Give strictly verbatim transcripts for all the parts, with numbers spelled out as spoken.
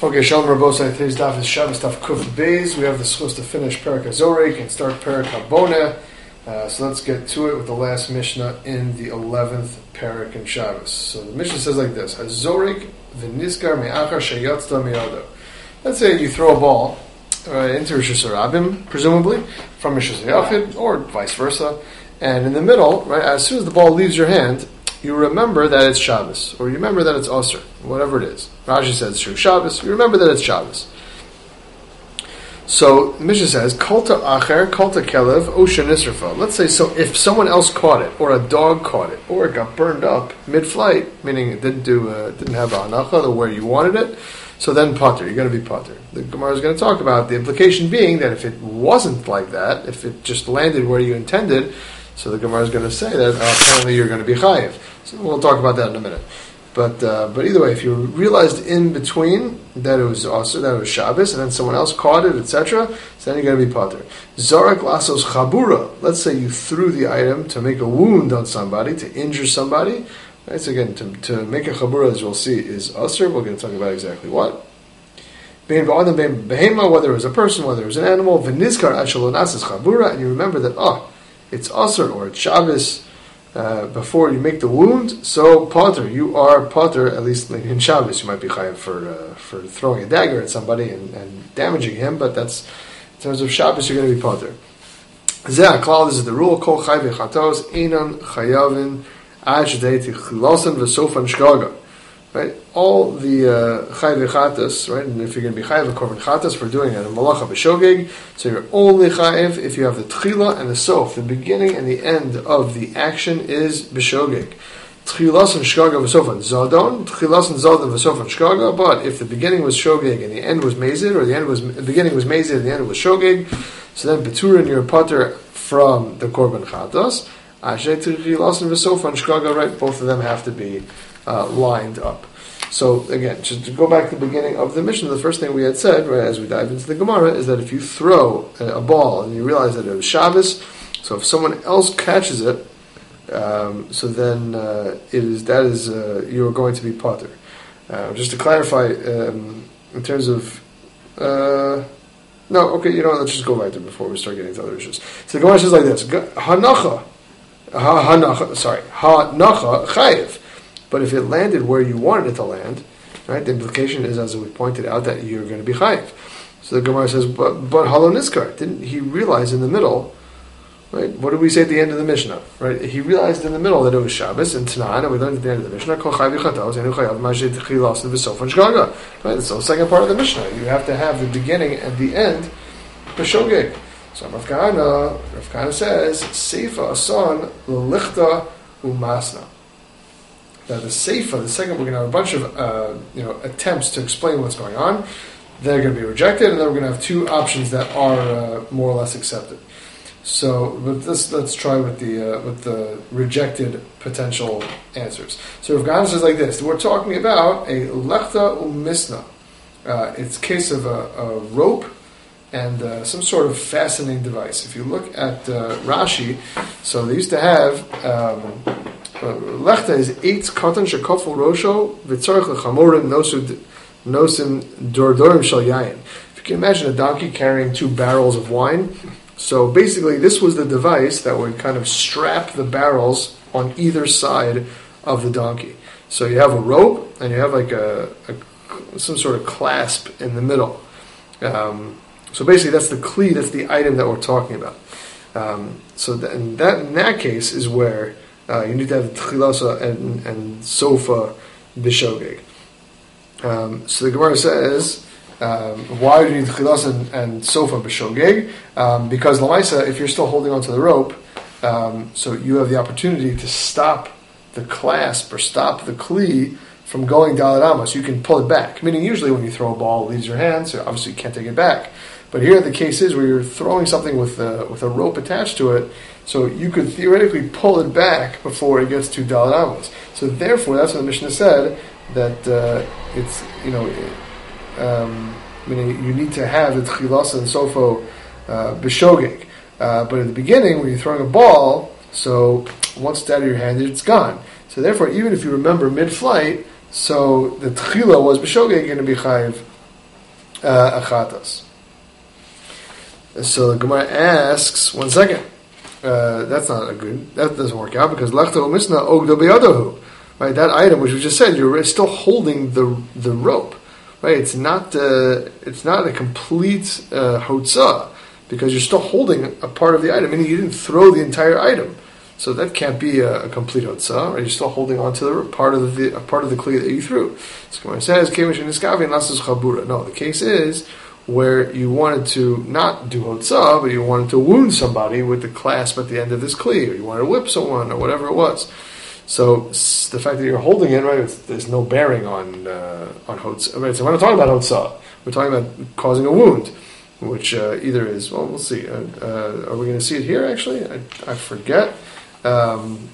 Okay, Shalom Rabbosai. Today's daf is Shabbos daf Kuf Beis. We have the schus to finish Perek HaZorek and start Perek HaBoneh. Uh, so let's get to it with the last Mishnah in the eleventh Perek in Shabbos. So the Mishnah says like this: HaZorek v'nizkar me'achar sheyatzta miyado. Let's say you throw a ball uh, into Rosh Hashanah, presumably from Rosh Hashanah, or vice versa, and in the middle, right, as soon as the ball leaves your hand, you remember that it's Shabbos, or you remember that it's Osir, whatever it is. Rashi says it's Shabbos, you remember that it's Shabbos. So, Mishnah says, Kolta Acher, Kolta Kelev, Osha Nisrfa. Let's say so if someone else caught it, or a dog caught it, or it got burned up mid-flight, meaning it didn't do, uh, didn't have a hanacha, the where you wanted it, so then pater, you're going to be pater. The Gemara is going to talk about the implication being that if it wasn't like that, if it just landed where you intended, so the Gemara is going to say that uh, apparently you're going to be chayiv. So we'll talk about that in a minute. But uh, but either way, if you realized in between that it was also that it was Shabbos, and then someone else caught it, et cetera, so then you're going to be pater. Zarak lasos chabura. Let's say you threw the item to make a wound on somebody, to injure somebody. Right? So again, to, to make a chabura, as we'll see, is asr. We're going to talk about exactly what. Bein ba'adam bein behema, whether it was a person, whether it was an animal. V'nizkar ashalonasis chabura, and you remember that oh, it's asr or it's Shabbos. Uh, before you make the wound, so pater, you are pater, at least in Shabbos. You might be chayav for uh, for throwing a dagger at somebody and, and damaging him, but that's, in terms of Shabbos, you're going to be pater. Zeh klal, this is the rule, kol chayv chatos, einan chayavin, ad shedei tichilosan v'sofan shgaga. Right? All the uh, chayv chatos, right? And if you're going to be chayav a korban chatos for doing it, a malacha b'shogeg, so you're only chayav if you have the tchila and the sof. The beginning and the end of the action is b'shogeg. Tchilas and shgaga v'sofan zadon, tchilas and zadon v'sofan shgaga. But if the beginning was shogeg and the end was mezid, or the end was the beginning was mezid and the end was shogeg, so then beturin you're pater from the korban chatos. Asher tchilas and v'sofan shgaga. Right? Both of them have to be Uh, lined up. So again, just to go back to the beginning of the mission, the first thing we had said, right, as we dive into the Gemara, is that if you throw a, a ball and you realize that it was Shabbos, so if someone else catches it, um, so then uh, it is that is uh, you are going to be pater. Uh, just to clarify, um, in terms of uh, no, okay, you know what, let's just go right there before we start getting to other issues. So the Gemara says like this: Hanacha, ha, hanacha, sorry, hanacha chayiv. But if it landed where you wanted it to land, right, the implication is, as we pointed out, that you're going to be chayiv. So the Gemara says, but but halo niskar, didn't he realize in the middle, right? What did we say at the end of the Mishnah? Right, he realized in the middle that it was Shabbos and Tanan, and we learned at the end of the Mishnah, kol chayiv chatos enu chayav ma'aseh tchilas v'sofan shgaga. Right, that's the second part of the Mishnah. You have to have the beginning and the end b'shogeg. So Rav Kahana, Rav Kahana says, seifa asan l'lichta u'masna. Now the Seifa, the second, we're going to have a bunch of uh, you know attempts to explain what's going on. They're going to be rejected, and then we're going to have two options that are uh, more or less accepted. So, but this, let's try with the uh, with the rejected potential answers. So Rav Kahana says like this: we're talking about a lechta umisna. Uh, it's a case of a, a rope and uh, some sort of fastening device. If you look at uh, Rashi, so they used to have. Um, Uh, lechta is eight katan shekafel rosho v'tzarich lechamorim nosu nosim dordorim shel yayin. If you can imagine a donkey carrying two barrels of wine, so basically this was the device that would kind of strap the barrels on either side of the donkey. So you have a rope and you have like a, a some sort of clasp in the middle. Um, so basically that's the kli, that's the item that we're talking about. Um, so that, and that in that case is where Uh, you need to have tchilasa and, and sofa b'shogeg. Um, so the Gemara says, um, why do you need tchilasa and, and sofa b'shogeg? Um, because l'maisa, if you're still holding onto the rope, um, so you have the opportunity to stop the clasp or stop the kli from going daled amos. You can pull it back. Meaning, usually when you throw a ball, it leaves your hand, so obviously you can't take it back. But here the case is where you're throwing something with a, with a rope attached to it, so you could theoretically pull it back before it gets to daled amos. So therefore, that's what the Mishnah said, that uh, it's, you know, um, I mean, you need to have the tchilasa and sofo uh, b'shogeg. Uh, but at the beginning, when you're throwing a ball, so once it's out of your hand, it's gone. So therefore, even if you remember mid-flight, so the tchila was b'shogeg, you're going to be chayiv uh, achatas. So the Gemara asks, one second, uh, that's not a good, that doesn't work out because lechto misna ogdo beyadahu. Right, that item which we just said, you're still holding the the rope. Right, it's not uh, it's not a complete uh, hotzah because you're still holding a part of the item, meaning you didn't throw the entire item. So that can't be a, a complete hotzah. Right, you're still holding on to the part of the a part of the kli that you threw. So it says no, the case is where you wanted to not do hotzah, but you wanted to wound somebody with the clasp at the end of this kli, or you wanted to whip someone, or whatever it was. So the fact that you're holding it, right, there's no bearing on uh, on hotzah. Right, so we're not talking about hotzah. We're talking about causing a wound, which uh, either is, well, we'll see. Uh, uh, are we going to see it here, actually? I, I forget. Um,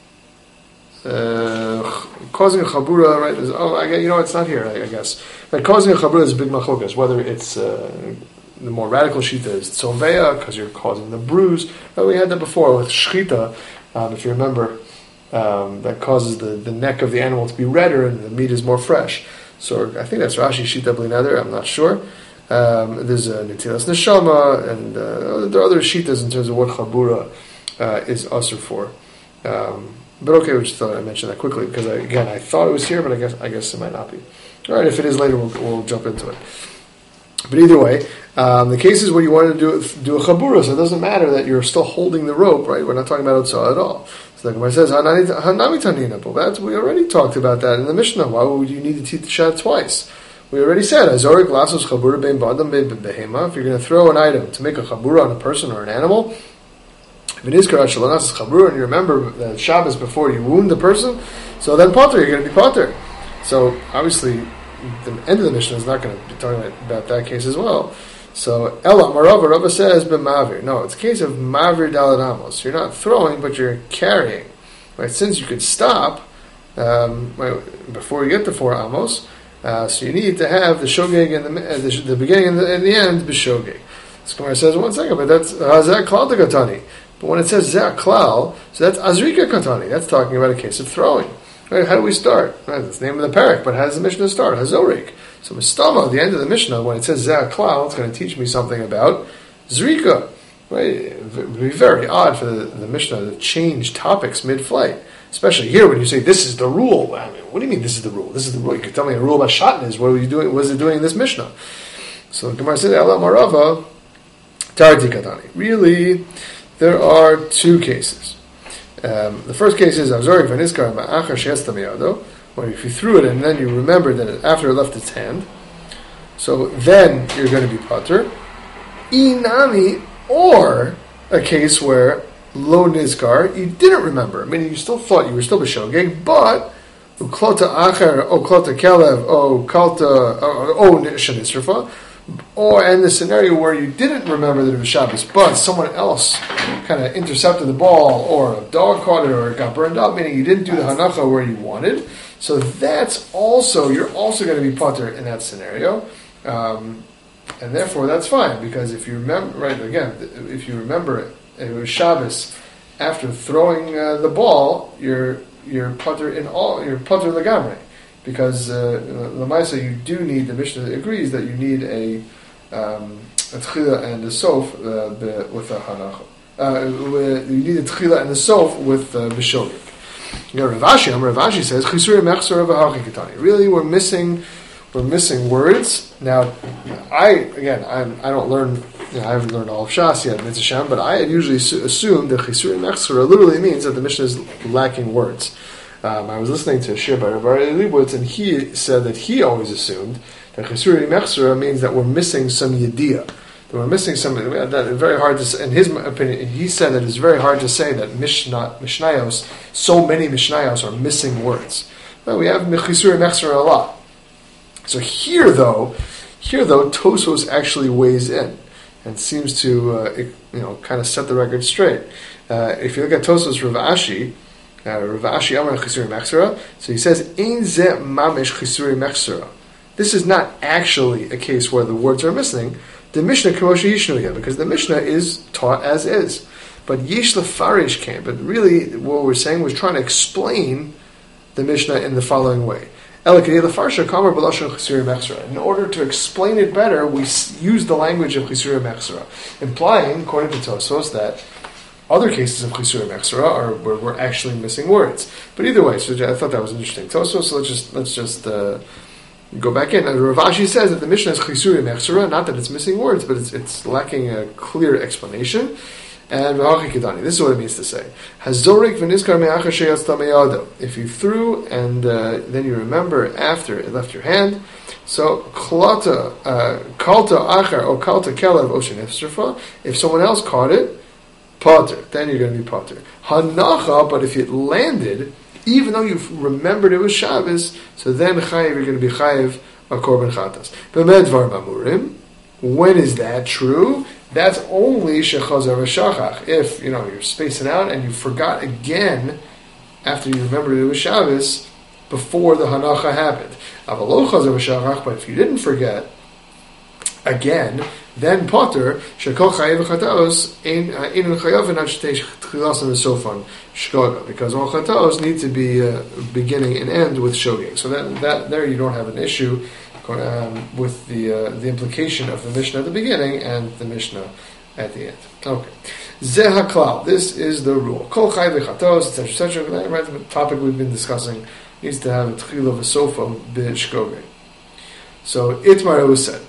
uh, causing a chabura, right? Is, oh, I, you know, it's not here, I, I guess. Right, causing a chabura is a big machlokas, whether it's uh, the more radical shita is tzoveya, because you're causing the bruise. But we had that before with shchita, um, if you remember. Um, that causes the, the neck of the animal to be redder and the meat is more fresh. So I think that's Rashi Shita Bli Neder, I'm not sure. Um, there's a Netilas Neshama, and uh, there are other Shitas in terms of what Chabura uh, is usher for. Um, but okay, we just thought I'd mention that quickly because, I, again, I thought it was here, but I guess I guess it might not be. All right, if it is later, we'll, we'll jump into it. But either way, um, the case is where you want to do, do a Chabura, so it doesn't matter that you're still holding the rope, right? We're not talking about Otzah at all. So the Gemara says, Hanami Tanina, but that's, we already talked about that in the Mishnah. Why would you need to teach the shot twice? We already said, Azorik Lasos Chabura Bein Badam Bein Behema. If you're going to throw an item to make a Chabura on a person or an animal, if it is Karat Shalonas Chabura, and you remember that Shabbos before you wound the person, so then Potter, you're going to be Potter. So obviously, the end of the Mishnah is not going to be talking about, about that case as well. So, Ella, Marava, Rava says, B'mavir. No, it's a case of Mavir Daladamos. You're not throwing, but you're carrying. Right? Since you could stop um, right, before you get to four Amos, uh, so you need to have the Shogeg in the, uh, the, the beginning and the, and the end, B'Shogeg. This Gemara says, one second, but that's Hazak Klal Katani. But when it says Zak Klal, so that's Azrika Katani. That's talking about a case of throwing. Right? How do we start? Right? That's the name of the parak, but how does the Mishnah start? Hazorik. So Mistama, at the end of the Mishnah, when it says Zeh Klal, it's going to teach me something about Zrika. Right? It would be very odd for the, the Mishnah to change topics mid-flight. Especially here when you say, this is the rule. I mean, what do you mean this is the rule? This is the rule. You could tell me a rule about Shatnez. What are you doing? What is it doing in this Mishnah? So the Gemara says, Ela Marava, Tarti Katani. Really, there are two cases. Um, the first case is Avzorik Vaniskar Ma'achar Shesta Miyado, where if you threw it and then you remembered that it, after it left its hand, so then you're going to be Pater. Inami, or a case where Lo Nizkar, you didn't remember, meaning you still thought you were still B'Shogeg, but Uklota Acher, O Klota Kelev, O Kalta, O Shanisrafa, or in the scenario where you didn't remember that it was Shabbos, but someone else kind of intercepted the ball, or a dog caught it, or it got burned up, meaning you didn't do the hanacha where you wanted. So that's also, you're also going to be pater in that scenario. Um, and therefore that's fine, because if you remember, right, again, if you remember it, it was Shabbos, after throwing uh, the ball, you're, you're pater in all, you're pater legamre. Because uh, Lamaisa, you do need, the Mishnah agrees that you need a um, a tchila and a sof uh, with a hanacha. Uh, you need a tchila and a sof with uh, b'shogeg. You know, Rav Ashi, Rav Ashi says, Chisuri mechsor v'hachi katani. Really, we're missing, we're missing words. Now, I again, I'm, I don't learn. You know, I haven't learned all of Shas yet, Mitzvah Shem, but I had usually su- assumed that Chisuri mechsor literally means that the Mishnah is lacking words. Um, I was listening to Shir by Rav Leibowitz, and he said that he always assumed that Chesuri Mechsura means that we're missing some Yediyah. That we're missing some, that it's very hard to say, in his opinion, he said that it's very hard to say that Mishnah, Mishnayos, so many Mishnayos are missing words. Well, we have Chesuri Mechsura a lot. So here though, here though, Tosos actually weighs in and seems to, uh, it, you know, kind of set the record straight. Uh, if you look at Tosos Rav Ashi, Uh, Rav Ashi Amar Chisuri Mechsura. So he says, Ein ze mamish Chisuri Mechsura. This is not actually a case where the words are missing. The Mishnah Kemoshe Yishnuya, because the Mishnah is taught as is. But Yish Lefarish came. But really, what we're saying was trying to explain the Mishnah in the following way. In order to explain it better, we use the language of Chisura Mechsera, implying, according to Tosfos, that other cases of Chisura Mechsera are where we're actually missing words. But either way, so I thought that was interesting. Tosfos, so let's just let's just uh, go back in. And Rav Ashi says that the Mishnah is Chisura Mechsera, not that it's missing words, but it's, it's lacking a clear explanation. And this is what it means to say. If you threw and uh, then you remember after it left your hand, so kalta kalta achar or kalta kelev oshen ifsrafa. If someone else caught it, potter, then you're going to be potter. Hanacha, but if it landed, even though you remembered it was Shabbos, so then chayiv, you're going to be chayiv a korban chatas. B'medvar mamurim. When is that true? That's only shechazar v'shachach. If, you know, you're spacing out and you forgot again after you remembered it was Shabbos before the hanacha happened. Avalo chazar v'shachach, but if you didn't forget again, then potter shekol chayev v'chataos ein ein chayav and shtei tchilas and sofan shkoga, because all chataos need to be uh, beginning and end with shogeg. So that that there you don't have an issue. Um, with the uh, the implication of the Mishnah at the beginning and the Mishnah at the end. Okay. Zeh haklal. This is the rule. Kol chay v'chatos, et cetera, et cetera. Right, the topic we've been discussing needs to have a tchila v'sofa b'shkogeg. So, Itmar was said,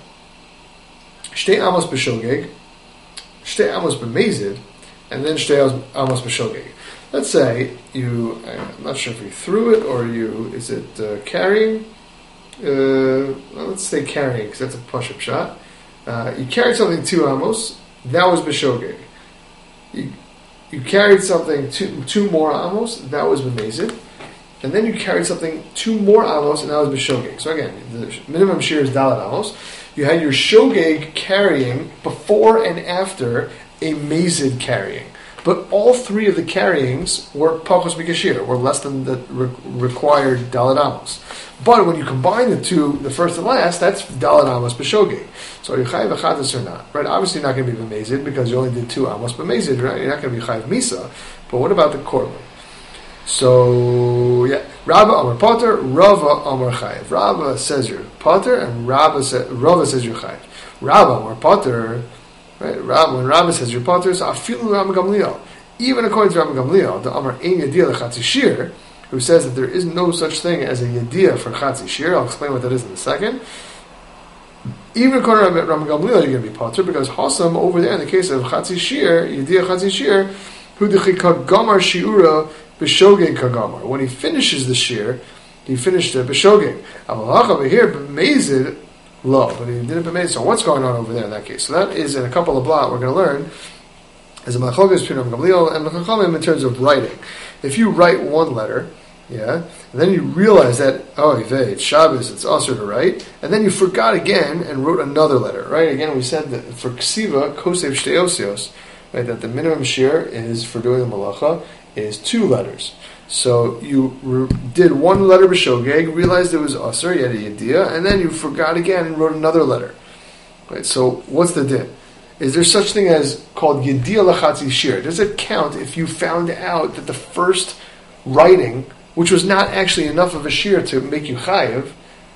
Shtei amos b'shogeg, Shtei amos b'mezid, and then Shtei amos b'shogeg. Let's say you, I'm not sure if you threw it or you, is it uh, carrying? Uh, well, let's say carrying, because that's a push-up shot. Uh, you carried something two amos, that was b'shogeg. You, you carried something two, two more amos, that was b'mezid. And then you carried something two more amos, and that was b'shogeg. So again, the minimum shear is dalet amos. You had your shogeg carrying before and after a mezid carrying. But all three of the carryings were pachos mikashir, were less than the re- required dalet amos. But when you combine the two, the first and last, that's dalet amos b'shogeg. So are you chayiv achadas or not? Right? Obviously, you're not going to be b'mezid because you only did two amos b'mezid. Right? You're not going to be chayiv misa. But what about the korban? So yeah, Rava Amar Potter, Rava Amar Chayiv. Rava says you're Potter, and Rava sa- Rava says you're Chayiv. Rava Amar Potter. Right? Rava, when Rava says you're Potter, so afilu Rama Gamliel. Even according to Rama Gamliel, the Amar Ein Yediyah Lechatzi Shir, who says that there is no such thing as a Yediyah for Chatzi Shir. I'll explain what that is in a second. Even according to Rama Gamliel, you're going to be Potter, because Hasam over there in the case of Chatzi Shir, Yediyah Chatzi Shir, Hu Dechika Gamar Shiura B'shogeg Kagamar. When he finishes the shir, he finished it b'shogeg. Amalach over here b'mezid lo, but he didn't b'mezid. So what's going on over there in that case? So that is in a couple of blot we're going to learn as a machogas between Rav Gamliel and Chachamim in terms of writing. If you write one letter, yeah, and then you realize that oh, it's Shabbos, it's also to write, and then you forgot again and wrote another letter. Right? Again, we said that for ksiva kosev shtei osios, right? That the minimum shir is for doing the malacha is two letters. So you re- did one letter b'shogeg, realized it was asr, you had a yediyah, and then you forgot again and wrote another letter. Right. So what's the din? Is there such thing as called yediyah lachatzi shir? Does it count if you found out that the first writing, which was not actually enough of a shir to make you chayiv,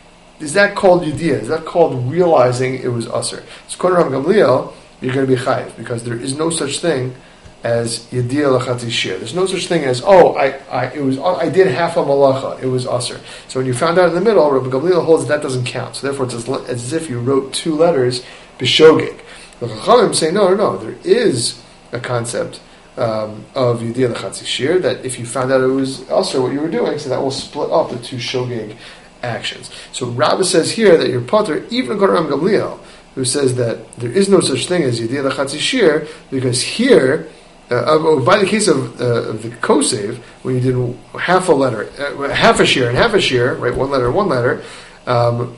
is that called yediyah? Is that called realizing it was asr? So according to Rav Gamliel, you're going to be chayiv because there is no such thing as yediyah lachatzi shir. There's no such thing as oh, I, I, it was, I did half a malacha. It was aser. So when you found out in the middle, Rabbi Gamliel holds that doesn't count. So therefore, it's as, as if you wrote two letters b'shogeg. The Chachamim say no, no, no. There is a concept um, of yediyah lachatzi shir that if you found out it was aser what you were doing, so that will split up the two shogeg actions. So Rabbi says here that you're potter, even according to Rabbi Gamliel, who says that there is no such thing as yediyah lachatzi shir, because here. Uh, by the case of, uh, of the kosev, when you did half a letter, uh, half a shear and half a shear, right, one letter, one letter, um,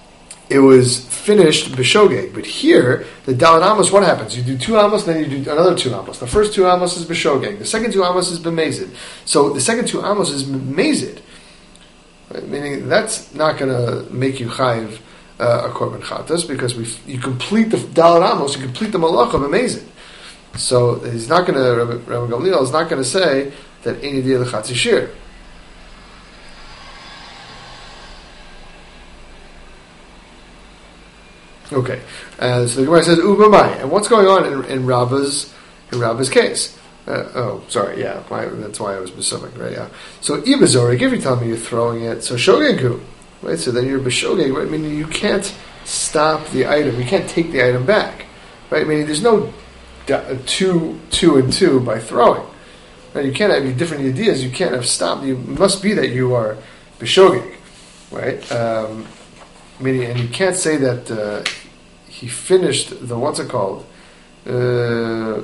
it was finished b'shogeg. But here, the dalet amos, what happens? You do two amos, then you do another two amos. The first two amos is b'shogeg. The second two amos is b'mezid. So the second two amos is b'mezid, right? Meaning that's not going to make you chayiv uh, a korban chatas because we you complete the dalet amos, you complete the malacha b'mezid. So he's not going to, Rabbi, Rabbi Gamliel is not going to say that any yediyah lechatzi shir. Okay, uh, so the Gemara says Ubamai, and what's going on in, in Rabba's in Rabba's case? Uh, oh, sorry, yeah, my, that's why I was specific, right? Yeah. So Ibazorik, if you tell me you're throwing it, so Shogegu, right? So then you're Beshogeg, right? Meaning you can't stop the item, you can't take the item back, right? Meaning there's no two, two and two by throwing. Right? You can't have different ideas. You can't have stopped. You it must be that you are Beshogeg, right? Um, Meaning, and you can't say that uh, he finished the, what's it called? Uh,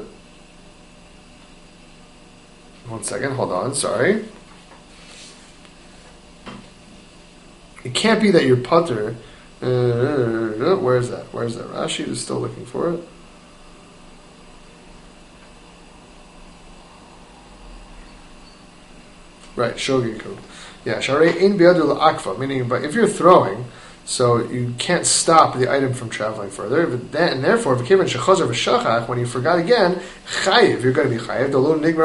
one second, hold on, sorry. It can't be that you're putter. Uh, where's that? Where's that? Rashi is still looking for it. Right, shogiku. Yeah, sharei in biadu la'akfa, meaning, but if you're throwing, so you can't stop the item from traveling further. But then, and therefore, when you forgot again, chayiv, you're going to be chayiv.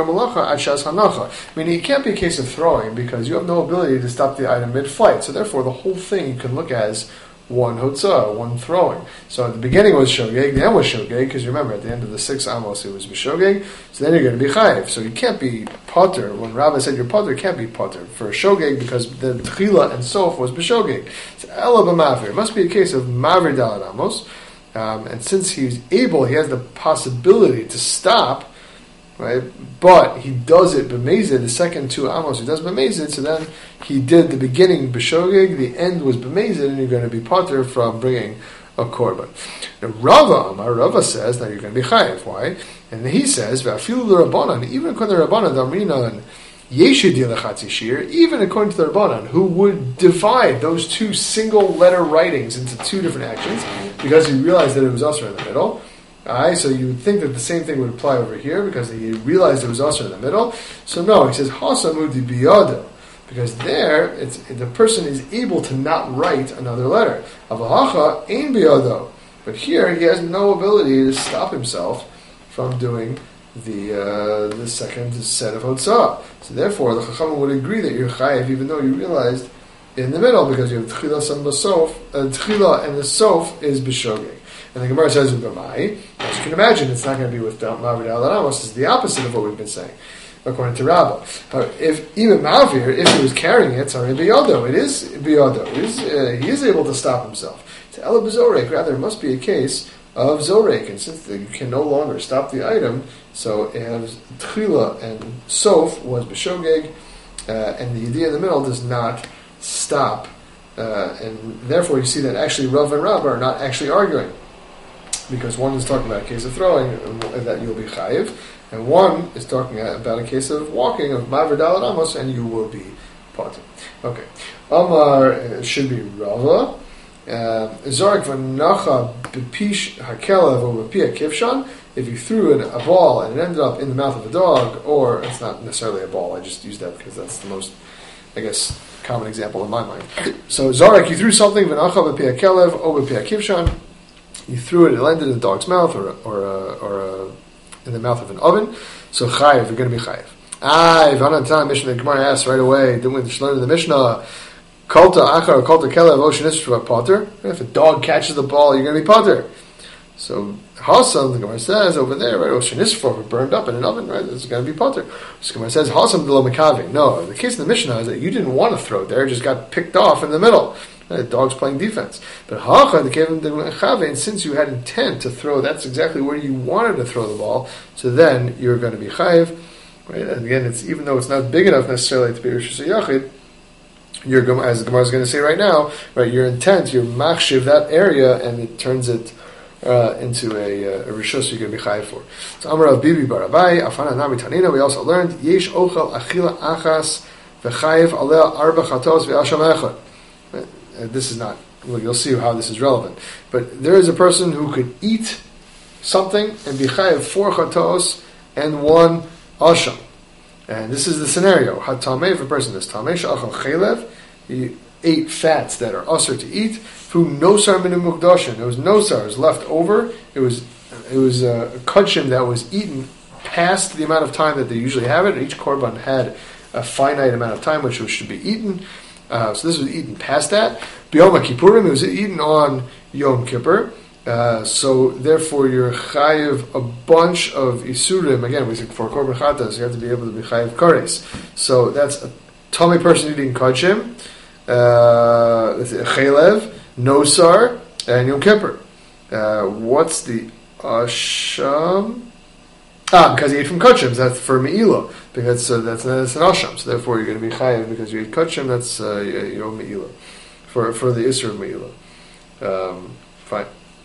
Meaning, it can't be a case of throwing because you have no ability to stop the item mid-flight. So therefore, the whole thing you can look as one hotzah, one throwing. So at the beginning was shogeg, the end was shogeg, because remember, at the end of the six amos it was b'shogeg, so then you're going to be chayiv. So you can't be potter. When Rabbah said you're potter, it can't be potter for a shogeg, because the tchila and sof was b'shogeg. So ela b'mavir. It must be a case of mavir dalad amos, um, and since he's able, he has the possibility to stop, right? But he does it b'mezid, the second two amos he does b'mezid, so then he did the beginning b'shogeg, the end was b'mezid, and you're going to be potter from bringing a korban. Now Rava, Amar Rava says that you're going to be chayiv. Why? And he says, v'afilu l'Rabbanan, even according to the Rabbanan, d'amrinan yeshudi lechatzi shir, even according to the Rabbanan, who would divide those two single letter writings into two different actions, because he realized that it was also in the middle. Alright, so you would think that the same thing would apply over here because he realized it was also in the middle. So no, he says hasamudi biyado, because there it's the person is able to not write another letter. Avahacha ein biyado, but here he has no ability to stop himself from doing the uh, the second set of hotzah. So therefore, the Chachamim would agree that you're chayiv even though you realized in the middle because you have tchila and basof, uh, tchila and the sof is b'shogeg. And the Gemara says, "B'mai." As you can imagine, it's not going to be with Mavir Dalad Amos. It's the opposite of what we've been saying, according to Rabbah. But if even Mavir, if he was carrying it, sorry, biyado, it is biyado. It is, uh, he is able to stop himself. To Ela b'zorek, rather, it must be a case of zorek, and since you can no longer stop the item, so it has tchila and sof was b'shogeg, uh, and the idea in the middle does not stop, uh, and therefore you see that actually Rav and Rabbah are not actually arguing. Because one is talking about a case of throwing, and that you'll be chayiv, and one is talking about a case of walking, of mavir dalad amos, and you will be potter. Okay. Amar should be Rava. Zarek v'nacha b'pish hakelev or b'pia kivshan. If you threw an, a ball and it ended up in the mouth of a dog, or it's not necessarily a ball, I just use that because that's the most, I guess, common example in my mind. So Zarek, you threw something v'nacha b'pia kelev or b'pia kivshan. You threw it, it landed in a dog's mouth or or uh, or uh, in the mouth of an oven. So chayiv, you're going to be chayiv. Ah, Ivan Tan Mishnah, the Gemara asks right away, didn't we learn in the Mishnah, Kalta achar, kalta kelev, ocean isra potter. If a dog catches the ball, you're going to be potter. So Hasam, the Gemara says over there, right, ocean isra, burned up in an oven, right, it's going to be potter. So the Gemara says, Hasam de lo mekavi. No, the case in the Mishnah is that you didn't want to throw it there, it just got picked off in the middle. The dog's playing defense. But Hacha, the Kevin de Chave, and since you had intent to throw, that's exactly where you wanted to throw the ball, so then you're going to be chayiv. Right? And again, it's even though it's not big enough necessarily to be Rishus Yachid, you're, as the Gemara is going to say right now, right, your intent, your machshiv, that area, and it turns it uh, into a, a Rishus you're going to be chayiv for. So Amar of Bibi Barabai, Afana Nami Tanina, we also learned, Yesh Ochel Achila Achas V'chayiv Alea Arba Chatos V'asham Echad. Uh, this is not, well, you'll see how this is relevant. But there is a person who could eat something and be chayiv four chatos and one asham. And this is the scenario. Hatameh, if a person is tameh, sha'achal chaylev, he ate fats that are usher to eat, fu nosar min mukdashin. There was nosar, it was left over. It was it was a kudshim that was eaten past the amount of time that they usually have it. Each korban had a finite amount of time which should be eaten. Uh, so this was eaten past that. B'yom Kippurim, it was eaten on Yom Kippur. Uh, so therefore, you're chayiv a bunch of isurim. Again, we said for korban chatas, you have to be able to be chayiv kares. So that's a tummy person eating kachim, uh, chaylev, nosar, and Yom Kippur. Uh, what's the asham? Ah, because he ate from kachim. That's for meila, because uh, that's, that's an asham. So therefore, you're going to be chayiv because you ate kachim. That's uh, yom meila for for the isur of meila. Um, fine.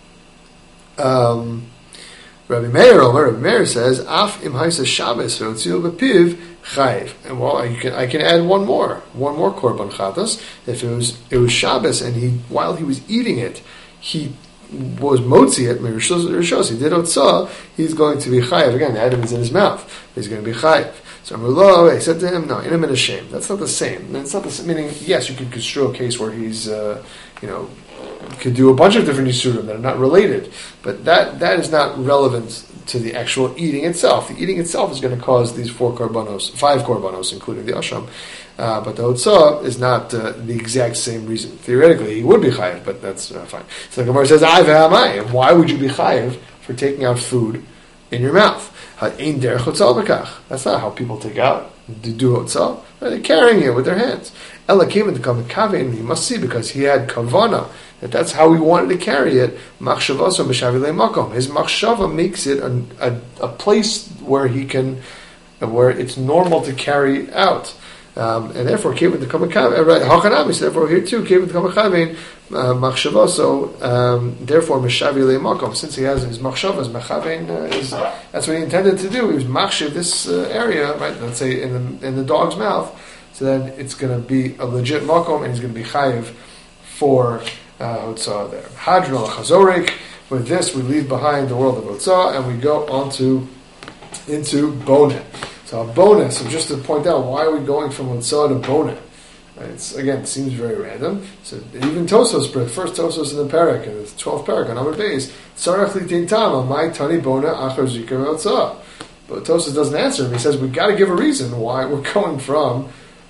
Um, Rabbi Meir, Rabbi Meir says, "Af im haisa Shabbos ve'otzil b'piv chayiv." And well, I can I can add one more, one more korban chatas. If it was it was Shabbos and he while he was eating it, he was motzi it rishos. He did otzah. He's going to be chayiv again. The item is in his mouth. He's going to be chayiv. So Amrullah, he said to him, "No, in a minute, shame. That's not the same. It's not the same." Meaning, yes, you could construe a case where he's, uh, you know. Could do a bunch of different yisurim that are not related, but that that is not relevant to the actual eating itself. The eating itself is going to cause these four korbanos, five korbanos, including the asham. Uh, but the hotzah is not uh, the exact same reason. Theoretically, he would be chayiv, but that's uh, fine. So the Gemara says, "Ay ve'amai." Why would you be chayiv for taking out food in your mouth? Ha'ein derech hotzah b'kach. That's not how people take out to do hotzah. They're carrying it with their hands. Ella came into come kavein. You must see because he had kavana. That that's how he wanted to carry it. Machshavaso b'shavilei makom. His machshava makes it a, a, a place where he can, where it's normal to carry out, um, and therefore came with the kamakav. Right, hachanami. Therefore here too came with the kamakavein machshavaso. Um, therefore mishavilei makom. Since he has his machshavas, mechavein uh, is that's what he intended to do. He was machshav this uh, area, right? Let's say in the in the dog's mouth. So then it's going to be a legit makom, and he's going to be chayiv for. Hotzah there. Hadron Chazorik. With this, we leave behind the world of Hotzah and we go on to into Boneh. So a Boneh. So just to point out, why are we going from Hotzah to Boneh? Right, it's again, it seems very random. So even Tosos, first Tosos in the parak, and it's twelfth parak on our base. Tzarach litin tama my tani Boneh achar zikar Hotzah. But Tosos doesn't answer him. He says we've got to give a reason why we're going from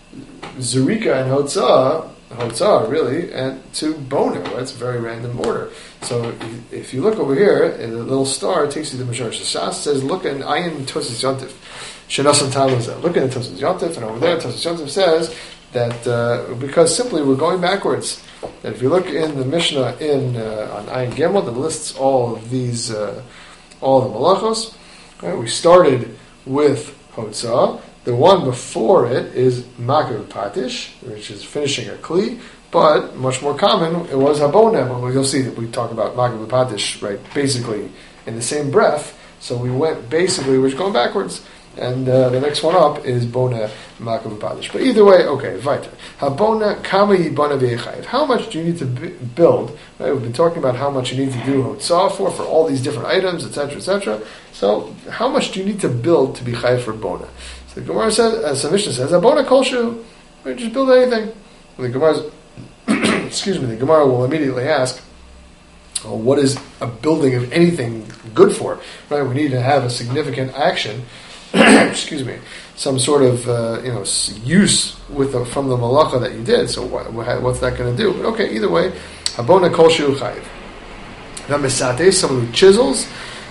Zerika and Hotzah. Hotzah, really, and to Boneh. That's a very random order. So if you look over here, and the little star takes you to Mashar Shas, says, look at Ayin Tosis Yontif. Shenasan Talazah. Look at Tosis Yontif, and over there, Tosis Yontif says that uh, because simply we're going backwards. That if you look in the Mishnah in uh, on Ayin Gimel that lists all of these, uh, all the malachos, right, we started with Hotzah. The one before it is Makav Patish, which is finishing a Kli, but much more common, it was Haboneh. But you'll see that we talk about Makav Patish, right, basically in the same breath. So we went, basically, we're just going backwards. And uh, the next one up is Boneh Makav Patish. But either way, okay, weiter. Haboneh Kama Yibana V'Yechayiv. How much do you need to b- build? Right, we've been talking about how much you need to do Hotzah for, for all these different items, et cetera, et cetera. So how much do you need to build to be Chayiv for Boneh? The Gemara says, as the Mishnah says, "Abona kolshu." Just build anything. And the Gemara, excuse me, the Gemara will immediately ask, well, "What is a building of anything good for?" Right? We need to have a significant action. excuse me, some sort of uh, you know use with the, from the malacha that you did. So what, what's that going to do? But okay, either way, abona kolshu chayiv. Now misate, someone who chisels.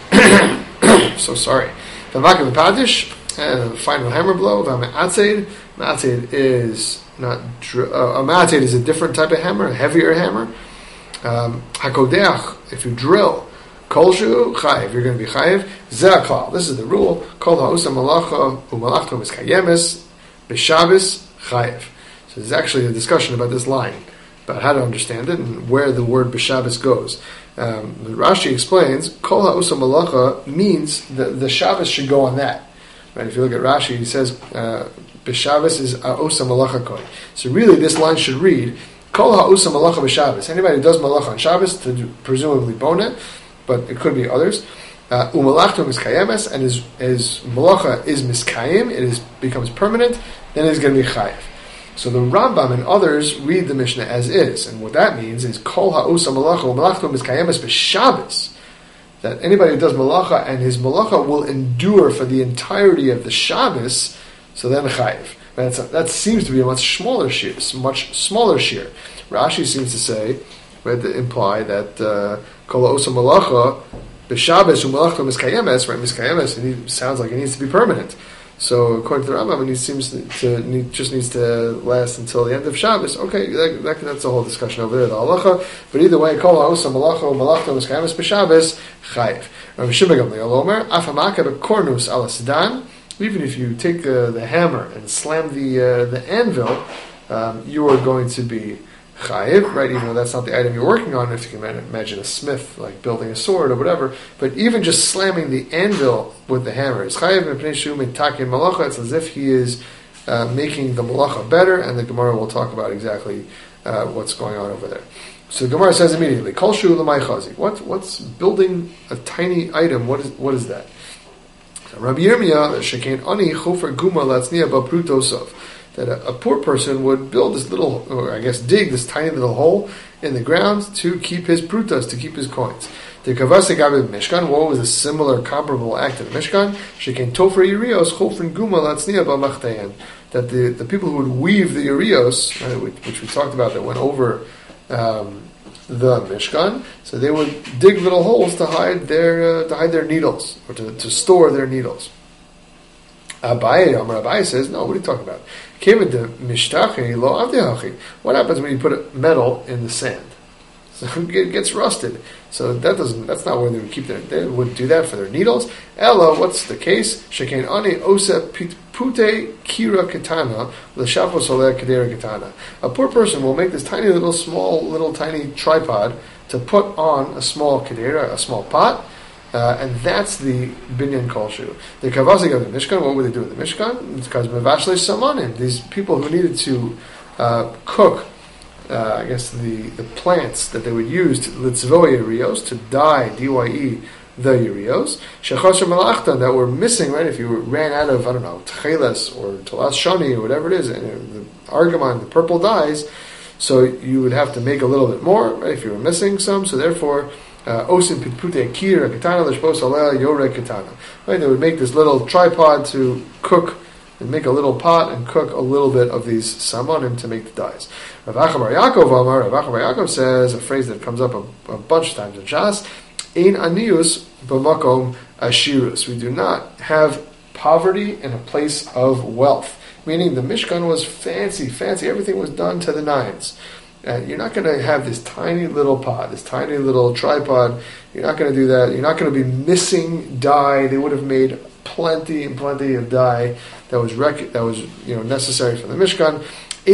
so sorry. The makav padish. And final hammer blow. Ma'atzed. Ma'atzed is not dr- uh, a ma'atzed is a different type of hammer, a heavier hammer. Um, Hakodeach, if you drill, kolshu chayiv, you're going to be chayiv. Ze'aklal. This is the rule. Kol ha'usa malacha u'malachto miskayemis b'Shabbos chayiv. So there's actually a discussion about this line, about how to understand it and where the word b'Shabbos goes. Um, Rashi explains, kol ha'usa malacha means that the Shabbos should go on that. Right, if you look at Rashi, he says, uh, B'Shabbos is Ha'osa Malacha Koi. So really, this line should read, Kol Ha'osa Malacha B'Shabbos. Anybody who does Malacha on Shabbos, to do, presumably Boneh, but it could be others. Umalachto Miskayemes, and his, his Malacha is Miskayim, it is, becomes permanent, then it's going to be Chayiv. So the Rambam and others read the Mishnah as is, and what that means is, Kol Ha'osa Malacha Umalachto Miskayemes B'Shabbos. That anybody who does malacha and his malacha will endure for the entirety of the Shabbos, so then chayiv. That's a, that seems to be a much smaller shear, much smaller shear. Rashi seems to say we had to imply that kol osa malacha b'Shabbos u'malachto miskayemes, right? Miskayemes, it sounds like it needs to be permanent. So according to the Rambam, it seems to need, just needs to last until the end of Shabbos. Okay, that, that, that's a whole discussion over there, the halacha. But either way, kol ha'osa malacha u'malachto miskayemes b'Shabbos chayiv. Rabbi Shimon Gamliel Omer afamaka bekornus ala sedan. Even if you take uh, the hammer and slam the uh, the anvil, um, you are going to be chayiv, right? Even though that's not the item you're working on. If you can imagine a smith like building a sword or whatever, but even just slamming the anvil with the hammer is chayiv. It's as if he is uh, making the malacha better, and the Gemara will talk about exactly uh, what's going on over there. So the Gemara says immediately, Kol shu l'may chazi. What what's building a tiny item? What is what is that? Rabbi Yirmiyah shekain ani chofer guma latzniya baprutosov. That a, a poor person would build this little, or I guess dig this tiny little hole in the ground to keep his prutas, to keep his coins. The kavase gabe Mishkan, what was a similar, comparable act in the Mishkan? Shekain tofer yirios chofer guma latzniya b'machteyan. That the, the people who would weave the yirios, right, which, which we talked about, that went over um, the Mishkan, so they would dig little holes to hide their uh, to hide their needles, or to, to store their needles. Abaye, Amar Abaye says, no, what are you talking about? What happens when you put metal in the sand? So it gets rusted. So that doesn't. That's not where they would keep their. They would do that for their needles. Ella, what's the case? Shekain ani osa pute kira katana l'shafo soler kadera katana. A poor person will make this tiny little, small, little tiny tripod to put on a small kadera, a small pot. Uh, and that's the binyan kolshu. The kavasik of the Mishkan, what would they do with the Mishkan? It's because mevashle samanim, these people who needed to uh, cook, uh, I guess the, the plants that they would use to litzvoy yerios, to dye, D Y E, the yerios, shechasher malachtan, that were missing, right? If you ran out of, I don't know, tcheles or talas shani or whatever it is, and the argamon, the purple dyes, so you would have to make a little bit more, right? If you were missing some, so therefore, Osin pitpute kir katana l'shpos aleh yore katana. Right, they would make this little tripod to cook and make a little pot and cook a little bit of these samanim to make the dyes. Rav Acha bar Yaakov Amar, Rav Acha bar Yaakov says a phrase that comes up a, a bunch of times in Shas: Ein anius b'makom ashirus. We do not have poverty in a place of wealth. Meaning the Mishkan was fancy, fancy. Everything was done to the nines. And you're not going to have this tiny little pot, this tiny little tripod. You're not going to do that. You're not going to be missing dye. They would have made plenty and plenty of dye that was rec- that was you know necessary for the Mishkan.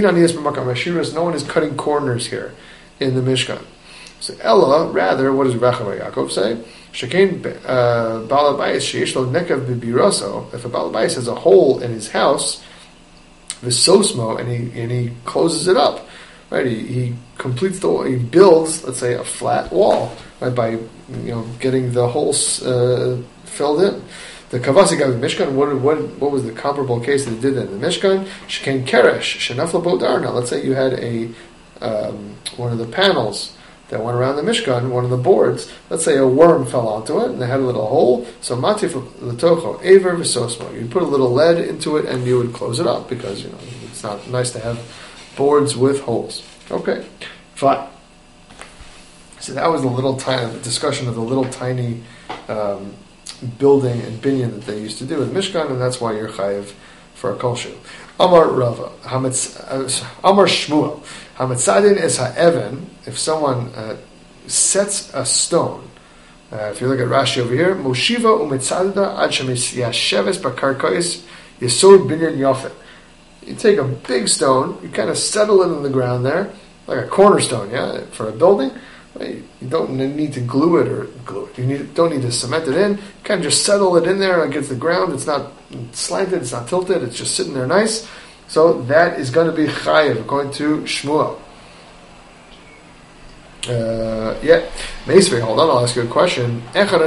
No one is cutting corners here in the Mishkan. So Ella, rather, what does Rav Yaakov say? Shekain balabayis sheyesh lo nekav b'biraso. If a balabayis has a hole in his house, v'sosmo, and he and he closes it up. Right, he, he completes the he builds, let's say, a flat wall, right, by you know getting the holes uh, filled in. The kavasik of the Mishkan, what, what what was the comparable case that he did in the Mishkan? Shekain keresh shenafla bodarna. Let's say you had a um, one of the panels that went around the Mishkan, one of the boards. Let's say a worm fell onto it and they had a little hole. So matif letocho aver v'sosmo. You put a little lead into it and you would close it up because you know it's not nice to have boards with holes. Okay, fine. So that was the little tiny the discussion of the little tiny um, building and binyan that they used to do in Mishkan, and that's why you're chayiv for a kolshu. Amar Rava, Amar Shmuel, Hametzadin es ha'evan. If someone uh, sets a stone, uh, if you look at Rashi over here, Moshiva umetzadda ad shemis yasheves bakarkois yesod binyan yafet. You take a big stone, you kind of settle it in the ground there, like a cornerstone, yeah, for a building. You don't need to glue it or glue it. You need, don't need to cement it in. You kind of just settle it in there against the ground. It's not slanted, it's not tilted, it's just sitting there nice. So that is going to be chayiv, according to Shmuel. Uh, yeah, Meisvei, hold on, I'll ask you a question.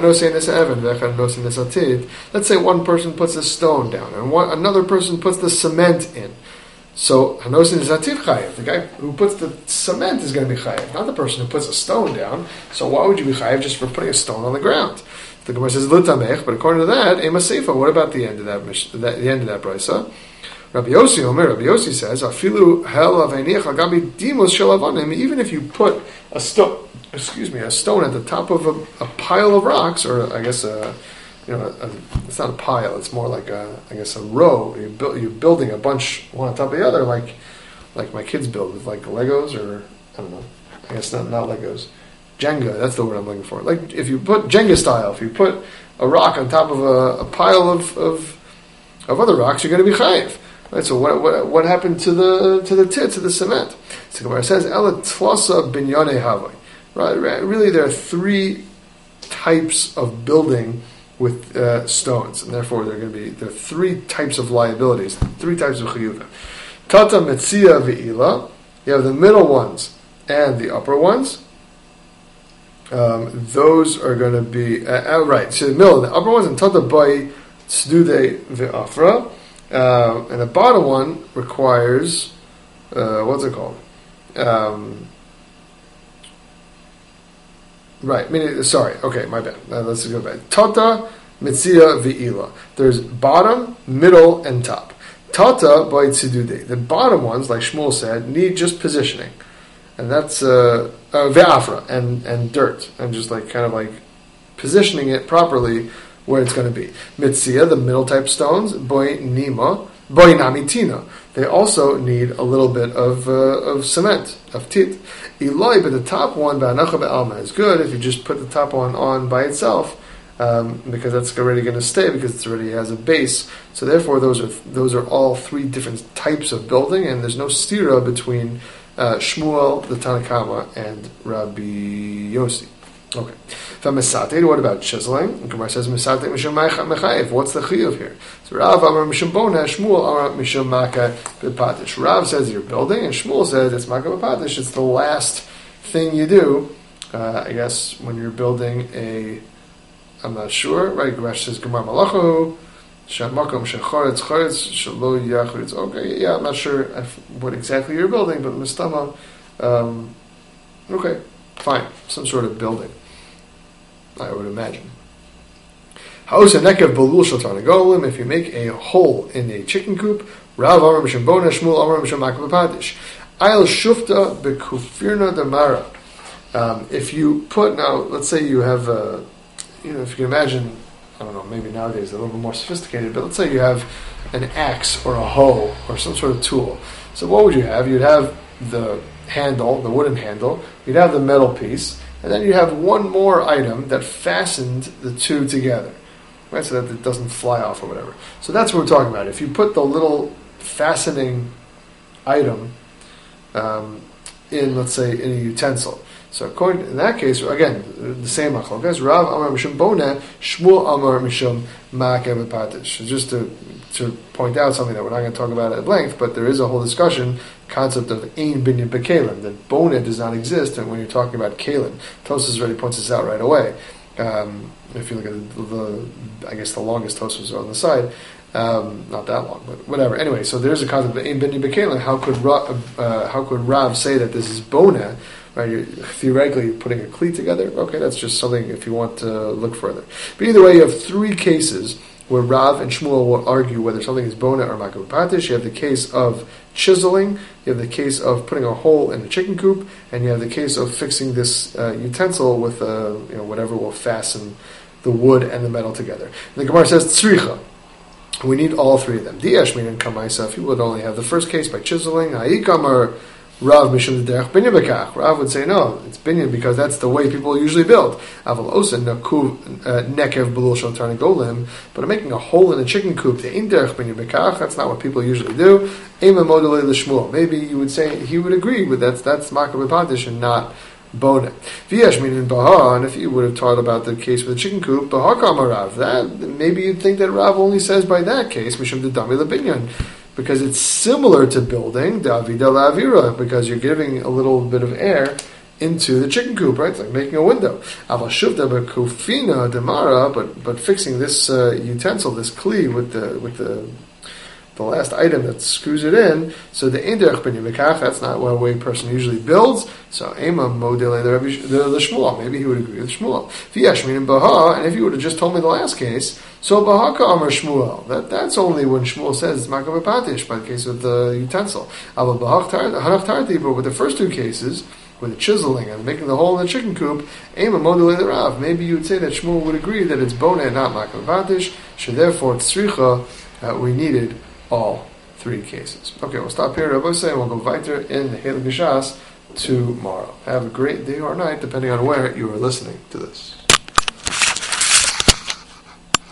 Let's say one person puts a stone down and one, another person puts the cement in. So Hanosin is ativ chayiv. The guy who puts the cement is going to be chayiv, not the person who puts a stone down. So why would you be chayiv just for putting a stone on the ground? The Gemara says lutamech, but according to that, ema seifa. What about the end of that? The end of that brisa. Rabbi Yossi Omer, Rabbi Yossi says, Afilu hel aveinecha gabi dimos shel avanim, even if you put a stone, excuse me, a stone at the top of a, a pile of rocks, or I guess a, you know, a, it's not a pile, it's more like a, I guess a row. You build, you're building a bunch one on top of the other, like, like my kids build with like Legos, or I don't know, I guess not not Legos, Jenga. That's the word I'm looking for. Like if you put Jenga style, if you put a rock on top of a, a pile of, of of other rocks, you're going to be chayiv. Right, so what, what what happened to the to the tit, to the cement? So Gemara says, "Ela tlasa binyane havai." Right, right, really, there are three types of building with uh, stones, and therefore there are going to be there are three types of liabilities, three types of chiyuva. Tata metzia ve'ila. You have the middle ones and the upper ones. Um, those are going to be uh, uh, right. So the middle, the upper ones, and tata bai tzdude ve'afra. Uh, and the bottom one requires, uh, what's it called? Um, right, meaning, sorry, okay, my bad. Uh, let's go back. Tata, Metzia, Ve'ila. There's bottom, middle, and top. Tata, by Tzidude. The bottom ones, like Shmuel said, need just positioning. And that's, uh, uh, Ve'afra, and, and dirt. And just like, kind of like positioning it properly where it's going to be. Mitzia, the middle type stones, boy nima, boy namitina. They also need a little bit of uh, of cement, of tit. Eloi, but the top one, ba'anacha be'alma, is good if you just put the top one on by itself, um, because that's already going to stay, because it already has a base. So therefore, those are those are all three different types of building, and there's no stira between uh, Shmuel, the Tanakama, and Rabbi Yossi. Okay. What about chiseling? Gemara says, Misate mishum mechayev. What's the chiyuv here? So Rav Amar mishum bona, Shmuel Amar mishum maka b'patish. Rav says you're building, and Shmuel says it's maka b'patish. It's the last thing you do. Uh, I guess when you're building a, I'm not sure. Right? Gemara says Gemara malachu shamakom shechoretz choretz shelo yachoretz. Okay, yeah, I'm not sure if, what exactly you're building, but mistama. Um, okay, fine, some sort of building, I would imagine. If you make a hole in a chicken coop, Rav Amar Mishum Bona, Shmuel Amar Mishum Maka B'Padish. Ayel Shufta B'Kufirna Damara. Um, if you put, now, let's say you have, a, you know, if you can imagine, I don't know, maybe nowadays they're a little bit more sophisticated, but let's say you have an axe or a hoe or some sort of tool. So what would you have? You'd have the handle, the wooden handle, you'd have the metal piece, and then you have one more item that fastened the two together, right? So that it doesn't fly off or whatever. So that's what we're talking about. If you put the little fastening item um, in, let's say, in a utensil. So according in that case, again, the same machlokas. Rav Amar Mishum Bona, Shmuel Amar Mishum Ma'akev Patish. Just to to point out something that we're not going to talk about at length, but there is a whole discussion concept of ein binyan b'kelim, that bona does not exist, and when you're talking about kelim, Tosfos already points this out right away. Um, if you look at the, the, I guess the longest Tosfos on the side, um, not that long, but whatever. Anyway, so there's a concept of ein binyan b'kelim. How could Rav, uh, how could Rav say that this is bona? Right, you're theoretically putting a cleat together. Okay, that's just something if you want to look further. But either way, you have three cases where Rav and Shmuel will argue whether something is bona or maka b'patish. You have the case of chiseling, you have the case of putting a hole in a chicken coop, and you have the case of fixing this uh, utensil with uh, you know, whatever will fasten the wood and the metal together. And the Gemara says tzricha. We need all three of them. Di'esh min kamaisa. If you would only have the first case by chiseling, ha'ikamar Rav Mishum Derech Binyan Bekach. Rav would say no, it's Binyan because that's the way people usually build. Aval Osa Nakuv Nekev Belul Shal Tarnagolim. But I'm making a hole in a chicken coop. The Ein Derech Binyan Bekach. That's not what people usually do. Ema Modele L'Shmuel. Maybe you would say he would agree with that. That's Maka B'Patish and not Bona. V'yesh Minin Baha. And if you would have taught about the case with the chicken coop, Baha Kama Rav. That maybe you'd think that Rav only says by that case Mishum D'Dami L'Binyan, because it's similar to building Davida Lavira, because you're giving a little bit of air into the chicken coop, right? It's like making a window. But but fixing this uh, utensil, this kli with the with the the last item that screws it in. So the ein derech ben yimikach, that's not what a way a person usually builds. So ema modele the the Shmuel. Maybe he would agree with Shmuel. V'yashmin baha, and if you would have just told me the last case, so bahaka amar Shmuel. That that's only when Shmuel says it's makav patish by the case of the utensil. Ava bahach hanach tarti, but with the first two cases, with the chiseling and making the hole in the chicken coop, ema modele the Rav. Maybe you would say that Shmuel would agree that it's bona and not makav patish. So therefore, tzricha, uh, we needed all three cases. Okay, we'll stop here. Rabbi say we'll go weiter in the Heilig Geshas tomorrow. Have a great day or night, depending on where you are listening to this.